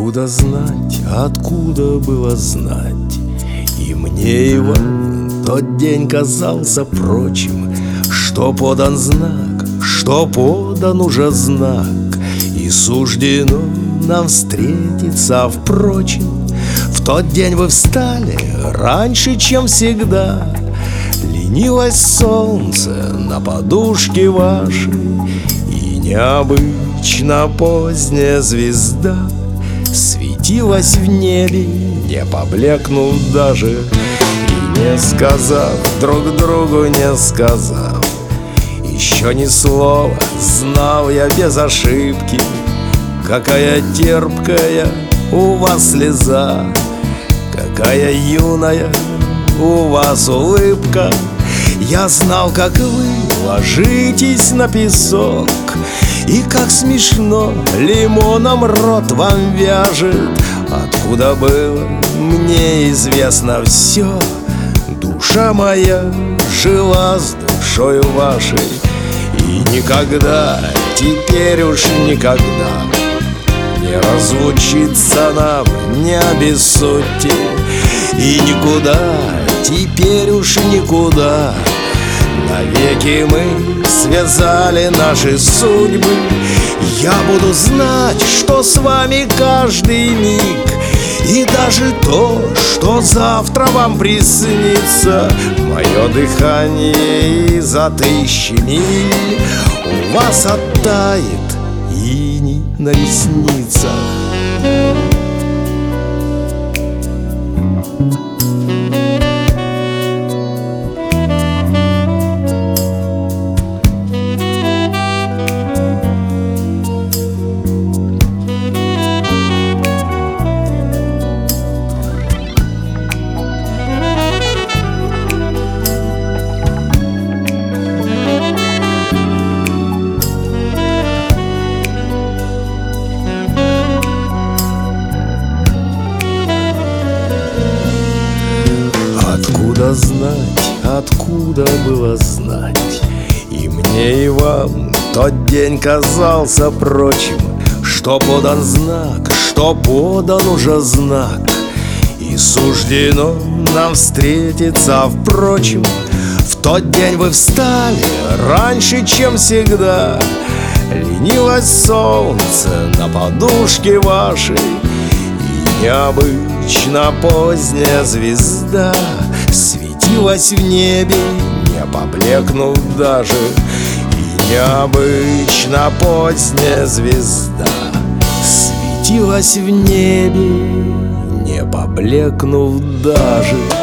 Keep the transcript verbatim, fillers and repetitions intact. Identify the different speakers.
Speaker 1: Откуда знать, откуда было знать? И мне, и вам тот день казался прочим, что подан знак, что подан уже знак, и суждено нам встретиться. Впрочем, в тот день вы встали раньше, чем всегда. Ленилось солнце на подушке вашей, и необычно поздняя звезда светилась в небе, не поблекнув даже. И не сказав, друг другу не сказав еще ни слова, знал я без ошибки, какая терпкая у вас слеза, какая юная у вас улыбка. Я знал, как вы ложитесь на песок, и как смешно лимоном рот вам вяжет. Откуда было мне известно все, душа моя жила с душою вашей. И никогда, теперь уж никогда не разлучиться нам, не обессудьте. И никуда, теперь уж никуда, навеки мы связали наши судьбы. Я буду знать, что с вами каждый миг, и даже то, что завтра вам приснится. Мое дыхание за тысячи миль у вас оттает иней на ресницах. Откуда знать, откуда было знать? И мне, и вам тот день казался прочим, что подан знак, что подан уже знак, и суждено нам встретиться. Впрочем, в тот день вы встали раньше, чем всегда. Ленилось солнце на подушке вашей, и необычно поздняя звезда светилась в небе, не поблекнув даже. И необычно поздняя звезда светилась в небе, не поблекнув даже.